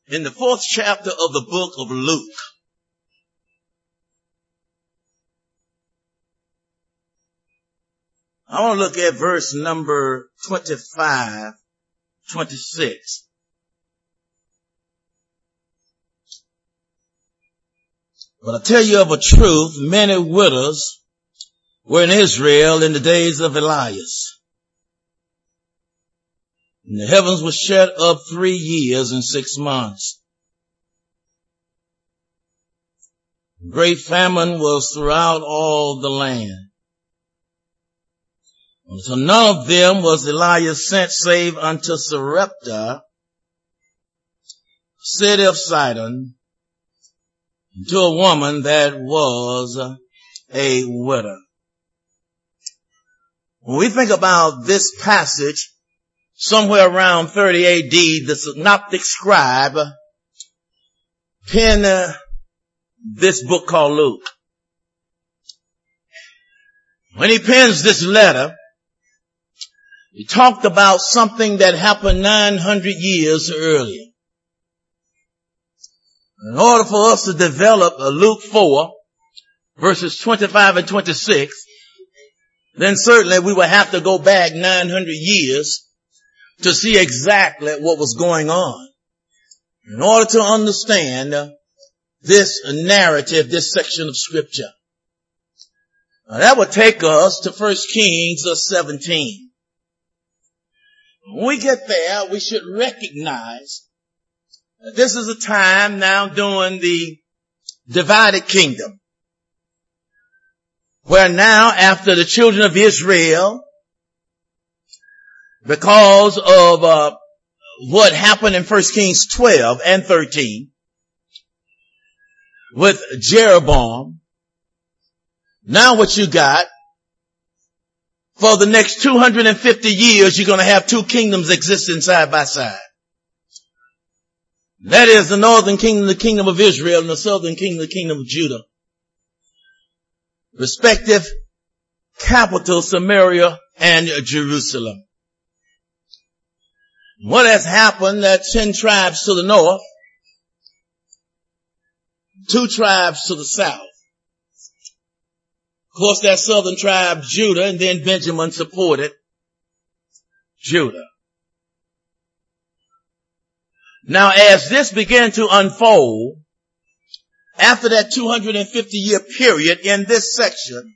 in the 4th chapter of the book of Luke. I want to look at verse number 25, 26. But I tell you of a truth, many widows were in Israel in the days of Elias. And the heavens were shut up 3 years and 6 months. Great famine was throughout all the land. So none of them was Elias sent save unto Sarepta, city of Sidon, to a woman that was a widow. When we think about this passage, somewhere around 30 AD, the synoptic scribe penned this book called Luke. When he pens this letter, he talked about something that happened 900 years earlier. In order for us to develop Luke 4, verses 25 and 26, then certainly we would have to go back 900 years to see exactly what was going on. In order to understand this narrative, this section of scripture. Now, that would take us to 1 Kings 17. When we get there, we should recognize that this is a time now during the divided kingdom, where now after the children of Israel, because of what happened in 1 Kings 12 and 13 with Jeroboam, now what you got, for the next 250 years, you're going to have 2 kingdoms existing side by side. That is the northern kingdom, the kingdom of Israel, and the southern kingdom, the kingdom of Judah. Respective capitals, Samaria and Jerusalem. What has happened, that 10 tribes to the north, 2 tribes to the south. Of course, that southern tribe, Judah, and then Benjamin supported Judah. Now, as this began to unfold, after that 250-year period in this section,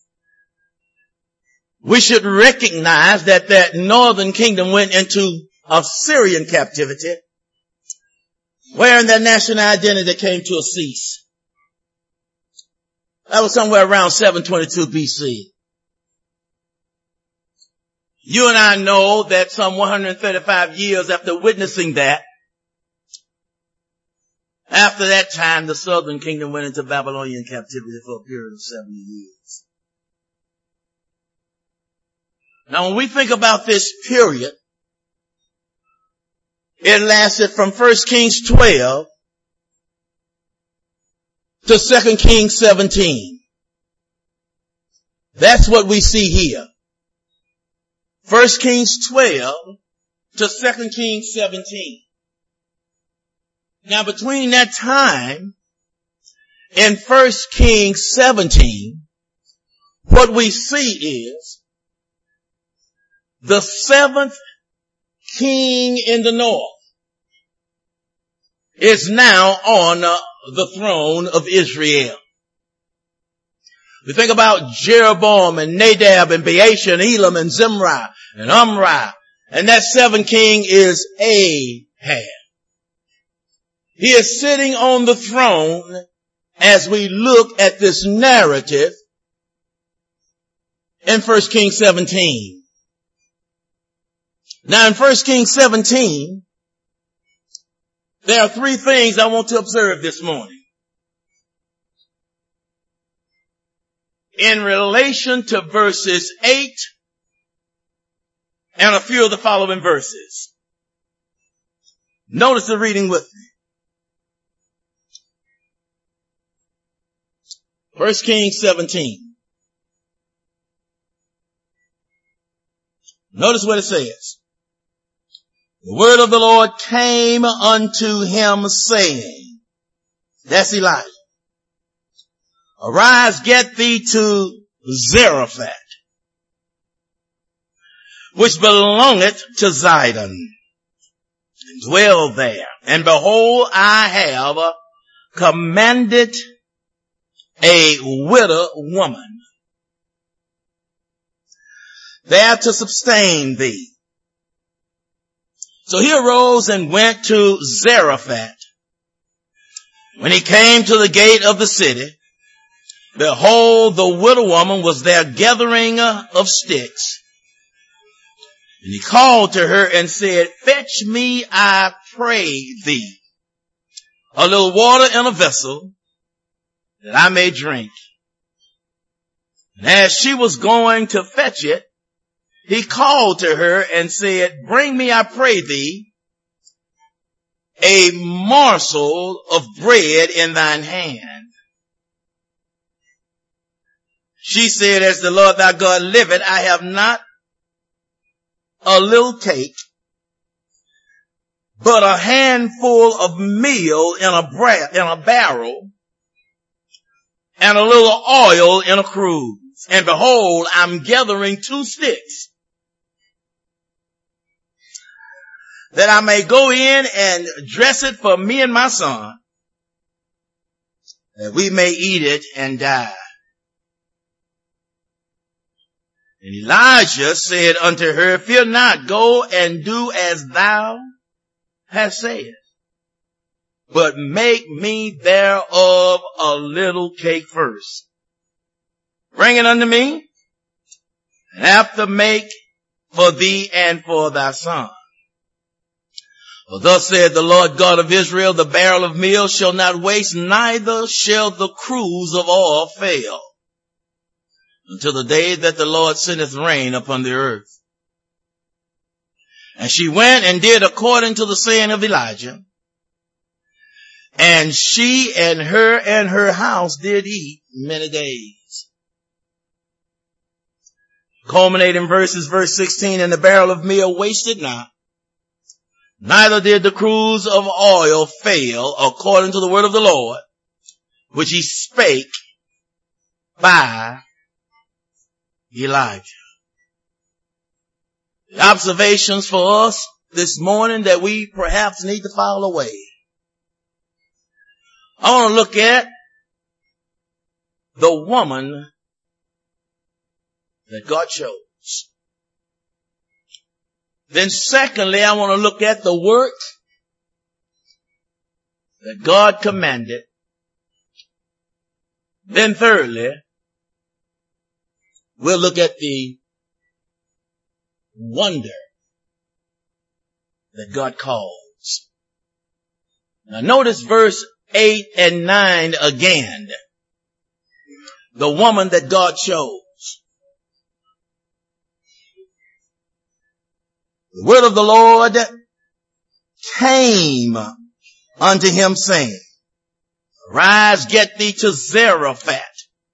we should recognize that that northern kingdom went into Assyrian captivity, wherein their national identity came to a cease. That was somewhere around 722 BC. You and I know that some 135 years after witnessing that, after that time, the southern kingdom went into Babylonian captivity for a period of 70 years. Now, when we think about this period, it lasted from 1 Kings 12 to 2 Kings 17. That's what we see here. 1 Kings 12 to 2 Kings 17. Now, between that time and 1 Kings 17, what we see is the 7th king in the north is now on the throne of Israel. We think about Jeroboam and Nadab and Baasha and Elam and Zimri and Omri, and that 7th king is Ahab. He is sitting on the throne as we look at this narrative in 1 Kings 17. Now in 1 Kings 17, there are 3 things I want to observe this morning. In relation to verses 8 and a few of the following verses. Notice the reading with me. 1 Kings 17. Notice what it says. the word of the Lord came unto him saying, that's Elijah, arise, get thee to Zarephath, which belongeth to Zidon, and dwell there. And behold, I have commanded a widow woman there to sustain thee. So he arose and went to Zarephath. When he came to the gate of the city, behold, the widow woman was there gathering of sticks. And he called to her and said, fetch me, I pray thee, a little water in a vessel that I may drink. And as she was going to fetch it, he called to her and said, bring me, I pray thee, a morsel of bread in thine hand. She said, as the Lord thy God liveth, I have not a little cake, but a handful of meal in a barrel, and a little oil in a cruse. And behold, I'm gathering 2 sticks, that I may go in and dress it for me and my son, that we may eat it and die. And Elijah said unto her, fear not, go and do as thou hast said, but make me thereof a little cake first. Bring it unto me, and after make for thee and for thy son. For thus said the Lord God of Israel, the barrel of meal shall not waste, neither shall the cruse of oil fail, until the day that the Lord sendeth rain upon the earth. And she went and did according to the saying of Elijah. And she and her house did eat many days. Culminating verses, verse 16, and the barrel of meal wasted not, neither did the cruse of oil fail, according to the word of the Lord, which he spake by Elijah. The observations for us this morning that we perhaps need to file away. I want to look at the woman that God chose. Then secondly, I want to look at the work that God commanded. Then thirdly, we'll look at the wonder that God calls. Now notice verse 8 and 9 again. The woman that God chose. The word of the Lord came unto him saying, arise, get thee to Zarephath,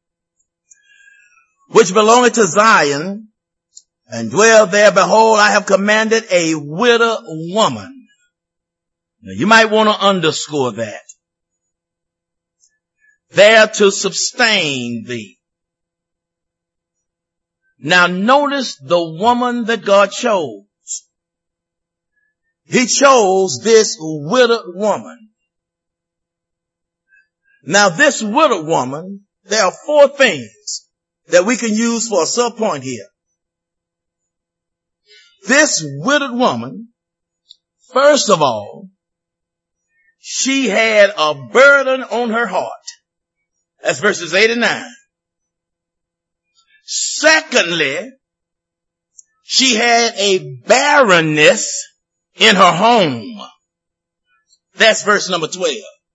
which belongeth to Zidon, and dwell there. Behold, I have commanded a widow woman. Now, you might want to underscore that. There to sustain thee. Now notice the woman that God chose. He chose this widowed woman. Now this widowed woman, there are 4 things that we can use for a subpoint here. This widowed woman, first of all, she had a burden on her heart. That's verses 8 and 9. Secondly, she had a barrenness in her home. That's verse number 12.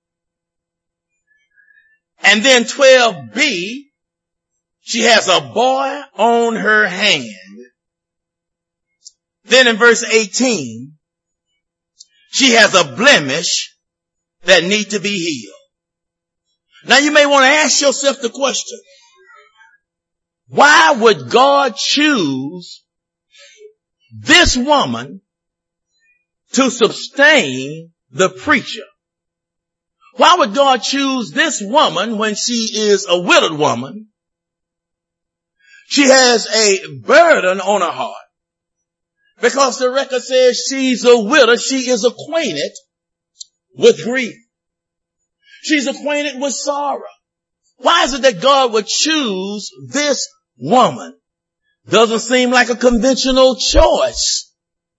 And then 12b, she has a boy on her hand. Then in verse 18, she has a blemish that need to be healed. Now you may want to ask yourself the question, why would God choose this woman to sustain the preacher. Why would God choose this woman when she is a widowed woman? She has a burden on her heart. Because the record says she's a widow, she is acquainted with grief. She's acquainted with sorrow. Why is it that God would choose this woman? Doesn't seem like a conventional choice.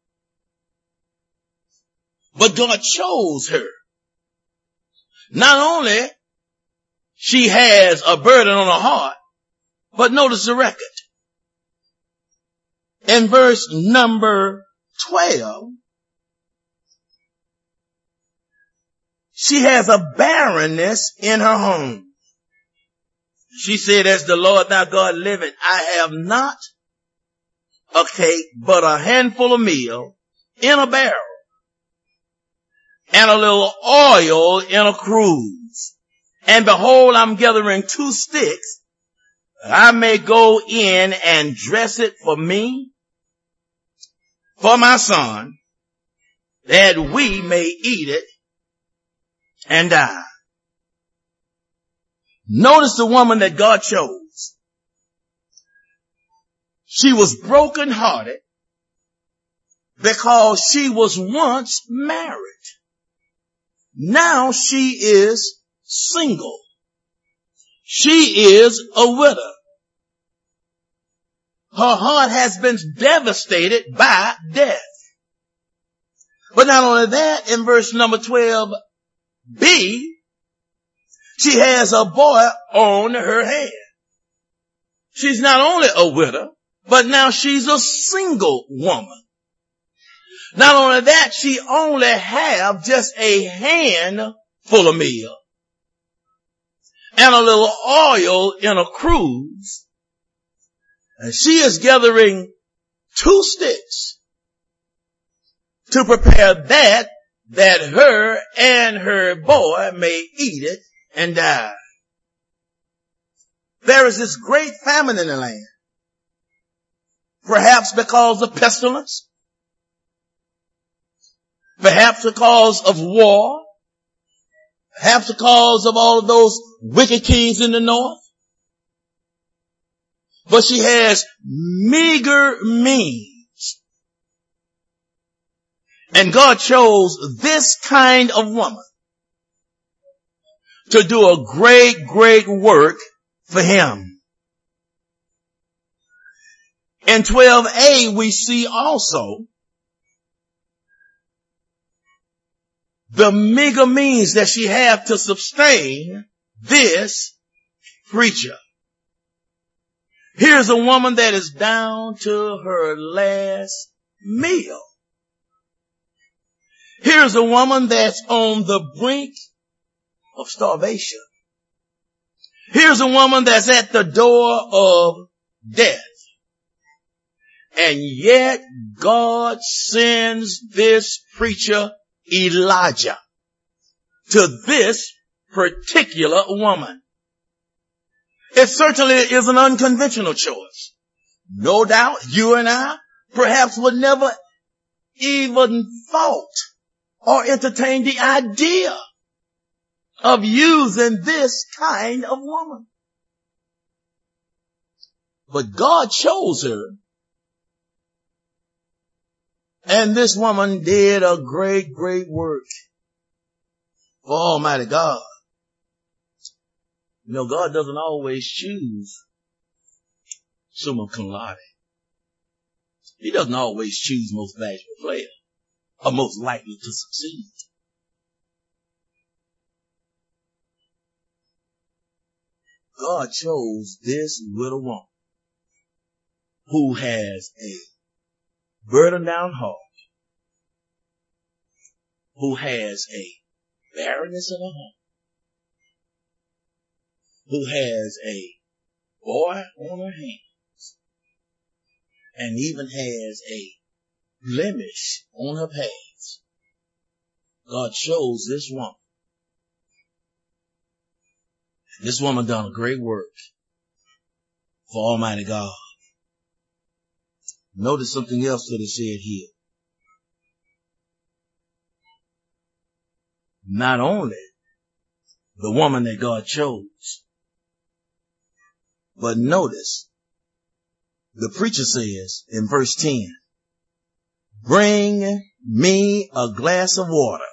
But God chose her. Not only she has a burden on her heart, but notice the record. In verse number 12, she has a barrenness in her home. She said, as the Lord thy God liveth, I have not a cake, but a handful of meal in a barrel, and a little oil in a cruse. And behold, I'm gathering 2 sticks, that I may go in and dress it for me, for my son, that we may eat it and die. Notice the woman that God chose. She was brokenhearted because she was once married. Now she is single. She is a widow. Her heart has been devastated by death. But not only that, in verse number 12b, she has a boy on her hand. She's not only a widow, but now she's a single woman. Not only that, she only have just a handful of meal and a little oil in a cruse. And she is gathering 2 sticks to prepare that her and her boy may eat it and die. There is this great famine in the land. Perhaps because of pestilence. Perhaps because of war. Perhaps because of all of those wicked kings in the north. But she has meager means. And God chose this kind of woman to do a great, great work for him. In 12a, we see also the meager means that she had to sustain this preacher. Here's a woman that is down to her last meal. Here's a woman that's on the brink of starvation. Here's a woman that's at the door of death. And yet God sends this preacher Elijah to this particular woman. It certainly is an unconventional choice. No doubt you and I perhaps would never even thought or entertain the idea of using this kind of woman. But God chose her. And this woman did a great, great work for Almighty God. You know, God doesn't always choose summa cum laude. He doesn't always choose most valuable player or most likely to succeed. God chose this little woman who has a burdened down heart, who has a barrenness in her home, who has a boy on her hands, and even has a blemish on her past. God chose this woman. This woman done a great work for Almighty God. Notice something else that is said here. not only the woman that God chose, but notice the preacher says in verse 10, bring me a glass of water.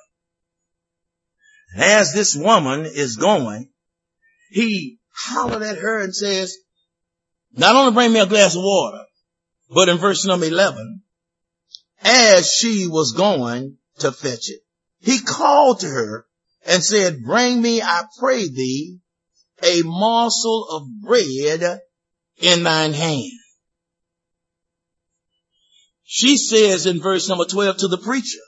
As this woman is going, he hollered at her and says, not only bring me a glass of water, but in verse number 11, as she was going to fetch it, he called to her and said, bring me, I pray thee, a morsel of bread in thine hand. She says in verse number 12 to the preacher,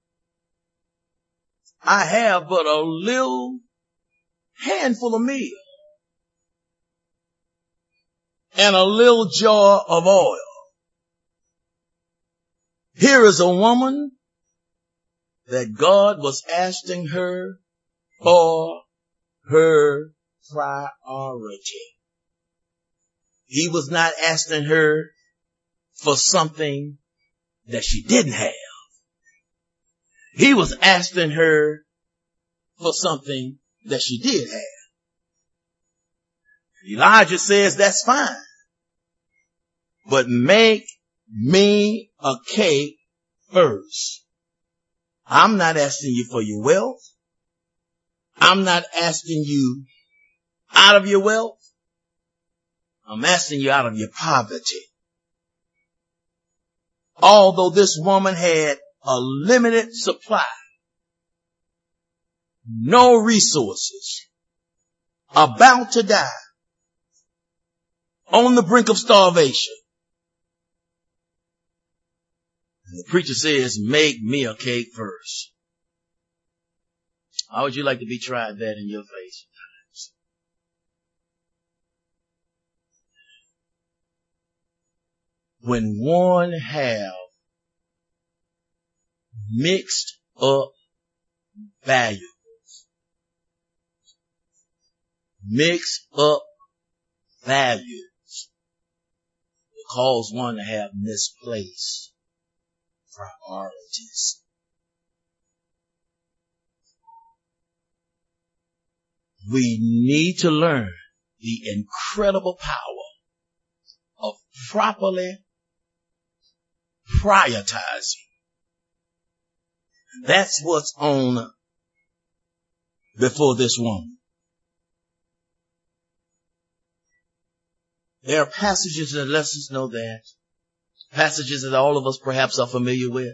I have but a little handful of meal and a little jar of oil. Here is a woman that God was asking her for her priority. He was not asking her for something that she didn't have. He was asking her for something that she did have. Elijah says, that's fine, but make me a cake first. I'm not asking you for your wealth. I'm not asking you out of your wealth. I'm asking you out of your poverty. Although this woman had a limited supply, no resources, about to die, on the brink of starvation. And the preacher says, make me a cake first. How would you like to be tried that in your face? When one have mixed up values, it cause one to have misplaced priorities. We need to learn the incredible power of properly prioritizing. That's what's on before this woman. There are passages that let us know that. Passages that all of us perhaps are familiar with.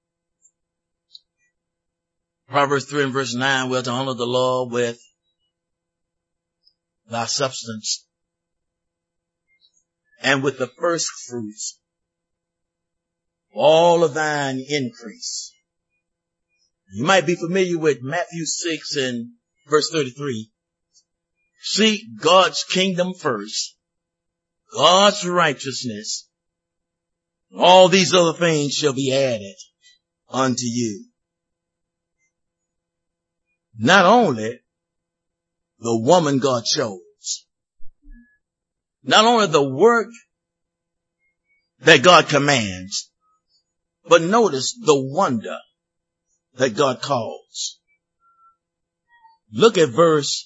Proverbs 3 and verse 9, we're to honor the Lord with thy substance and with the first fruits, all of thine increase. You might be familiar with Matthew 6 and verse 33. Seek God's kingdom first, God's righteousness. All these other things shall be added unto you. Not only the woman God chose, not only the work that God commands, but notice the wonder that God calls. Look at verse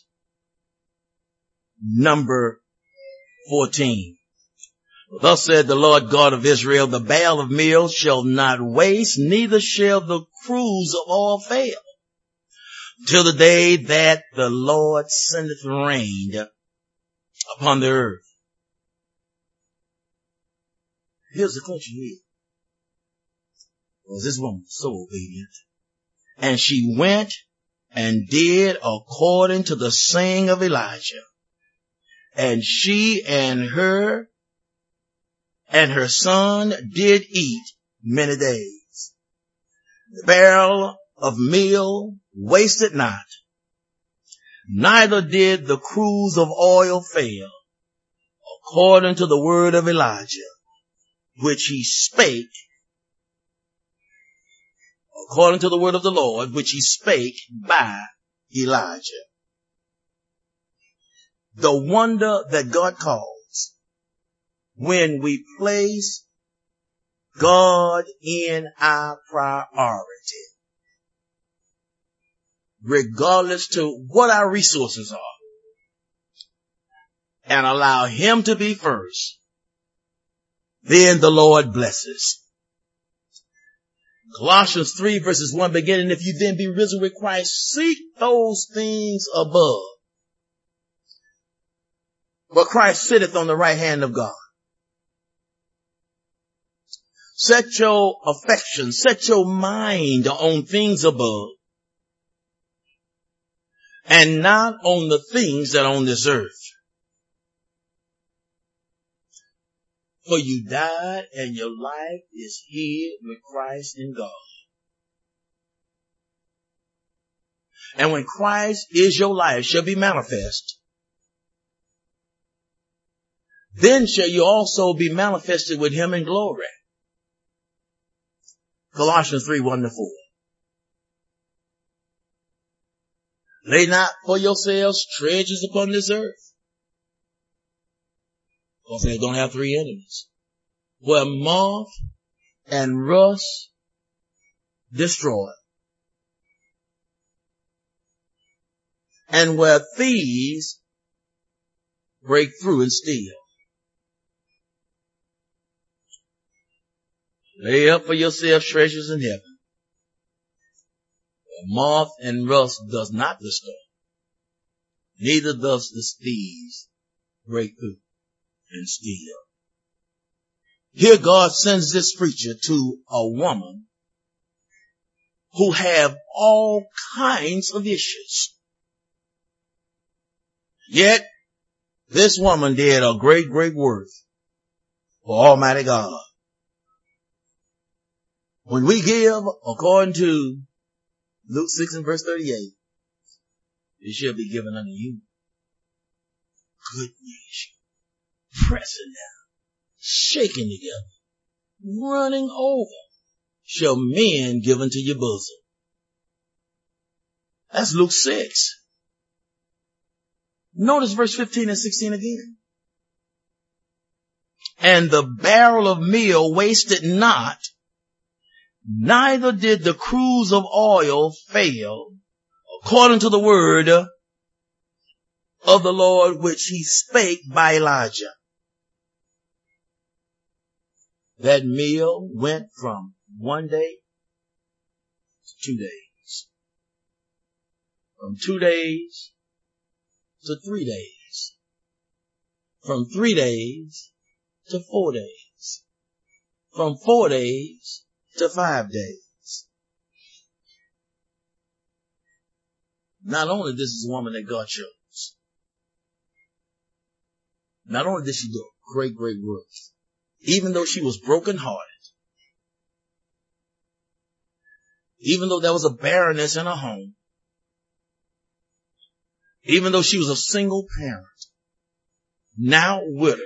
number 14. Thus said the Lord God of Israel, the barrel of meal shall not waste, neither shall the cruse of oil fail, till the day that the Lord sendeth rain upon the earth. Here's the question here. Was this woman so obedient? And she went and did according to the saying of Elijah. And she and her son did eat many days. The barrel of meal wasted not, neither did the cruse of oil fail, according to the word of Elijah, which he spake, according to the word of the Lord, which he spake by Elijah. The wonder that God calls when we place God in our priority. regardless to what our resources are, and allow him to be first. Then the Lord blesses. Colossians 3 verses 1 beginning, if you then be risen with Christ, seek those things above, where Christ sitteth on the right hand of God. Set your affection, set your mind on things above, and not on the things that are on this earth. For you died, and your life is hid with Christ in God. And when Christ is your life shall be manifest, then shall you also be manifested with him in glory. Colossians 3, 1-4. Lay not for yourselves treasures upon this earth, because they don't have three enemies, where moth and rust destroy, and where thieves break through and steal. Lay up for yourself treasures in heaven, where moth and rust does not destroy, neither does the thieves break through and steal. Here God sends this preacher to a woman who have all kinds of issues. Yet this woman did a great work for Almighty God. When we give according to Luke 6 and verse 38, it shall be given unto you. Good measure, pressing down, shaking together, running over, shall men give unto your bosom. That's Luke 6. Notice verse 15 and 16 again. And the barrel of meal wasted not, neither did the cruse of oil fail, according to the word of the Lord which he spake by Elijah. That meal went from 1 day to 2 days. From 2 days to 3 days. From 3 days to 4 days. From 4 days to 5 days. Not only this is a woman that God chose. Not only did she do great work, even though she was brokenhearted, even though there was a barrenness in her home, even though she was a single parent, now widowed,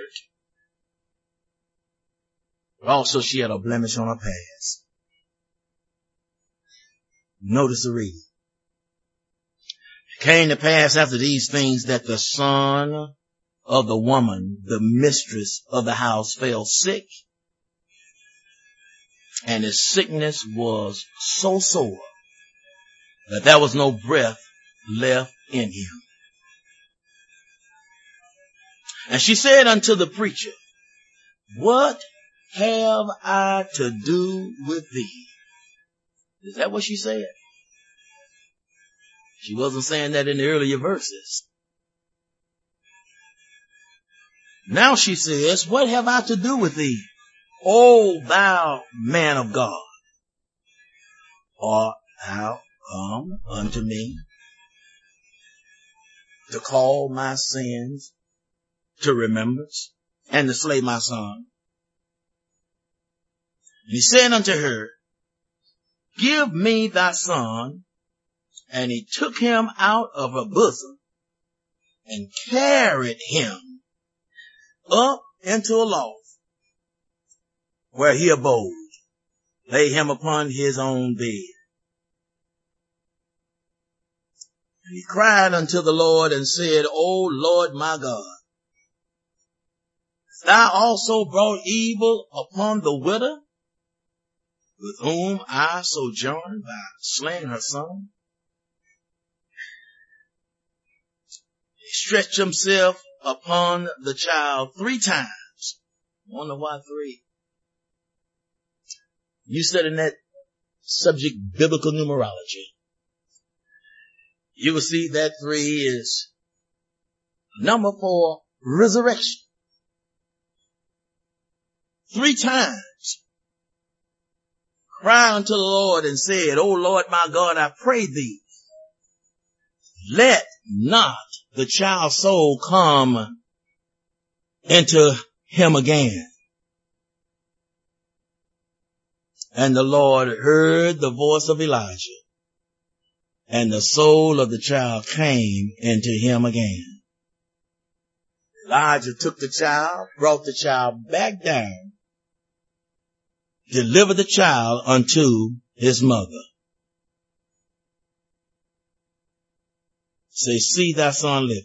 but also she had a blemish on her past. Notice the reading. It came to pass after these things that the son of the woman, the mistress of the house, fell sick, and his sickness was so sore that there was no breath left in him. And she said unto the preacher, what have I to do with thee? Is that what she said? She wasn't saying that in the earlier verses. Now she says, what have I to do with thee, O thou man of God? Art thou come unto me to call my sins to remembrance and to slay my son? And he said unto her, give me thy son. And he took him out of her bosom and carried him up into a loft where he abode, laid him upon his own bed. And he cried unto the Lord and said, O Lord my God, hast thou also brought evil upon the widow with whom I sojourned by slaying her son? stretched himself upon the child 3 times. Wonder why 3? You studying that subject, biblical numerology, you will see that 3 is number for resurrection. 3 times cried unto the Lord and said, O Lord my God, I pray thee, let not the child's soul come into him again. And the Lord heard the voice of Elijah, and the soul of the child came into him again. Elijah took the child, brought the child back down, delivered the child unto his mother. Say, see thy son liveth.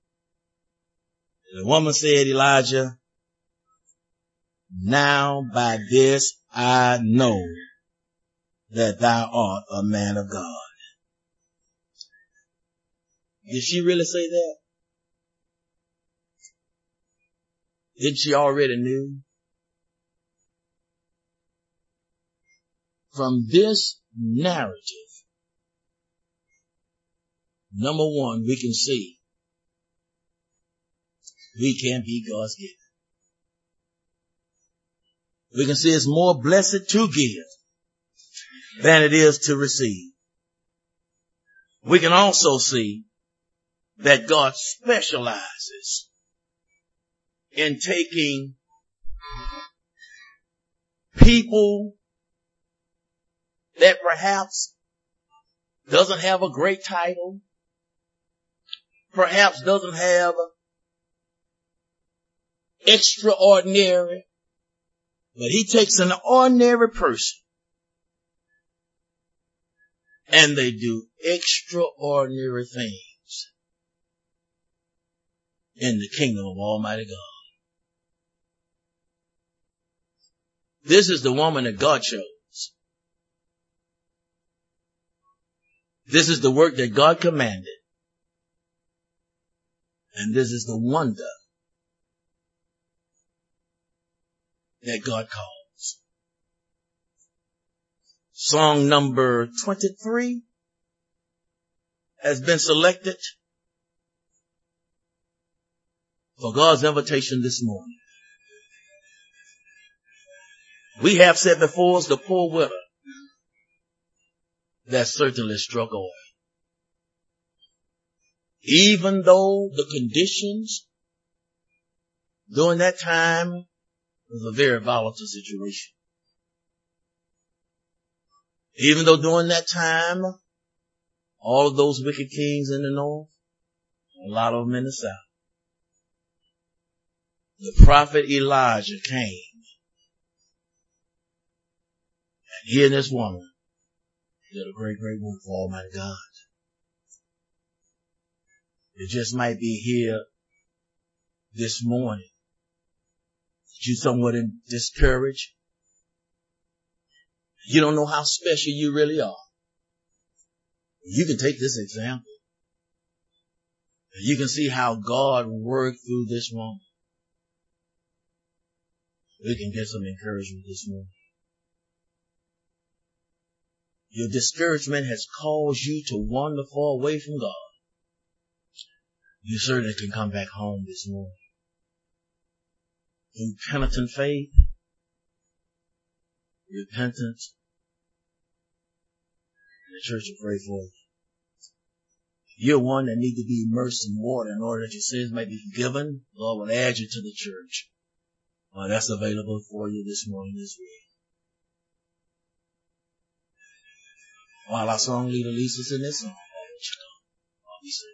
The woman said, Elijah, now by this I know that thou art a man of God. Did she really say that? Didn't she already knew? From this narrative, number 1, we can see we can't be God's gift. We can see it's more blessed to give than it is to receive. We can also see that God specializes in taking people that perhaps doesn't have a great title, perhaps doesn't have extraordinary, but he takes an ordinary person and they do extraordinary things in the kingdom of Almighty God. This is the woman that God chose. This is the work that God commanded. And this is the wonder that God calls. Song number 23 has been selected for God's invitation this morning. We have set before us the poor widow that certainly struck oil. Even though the conditions during that time was a very volatile situation. Even though during that time, all of those wicked kings in the north, a lot of them in the south, the prophet Elijah came. And he and this woman did a great, great work for Almighty God. It just might be here this morning. You somewhat discouraged. You don't know how special you really are. You can take this example. You can see how God worked through this woman. We can get some encouragement this morning. Your discouragement has caused you to wander far away from God. You certainly can come back home this morning. In penitent faith, repentance, and the church will pray for you. You're one that need to be immersed in water in order that your sins may be forgiven. God will add you to the church. Well, that's available for you this morning, this week. While our song leader leads us in this song, I'll let you know. I'll be saying.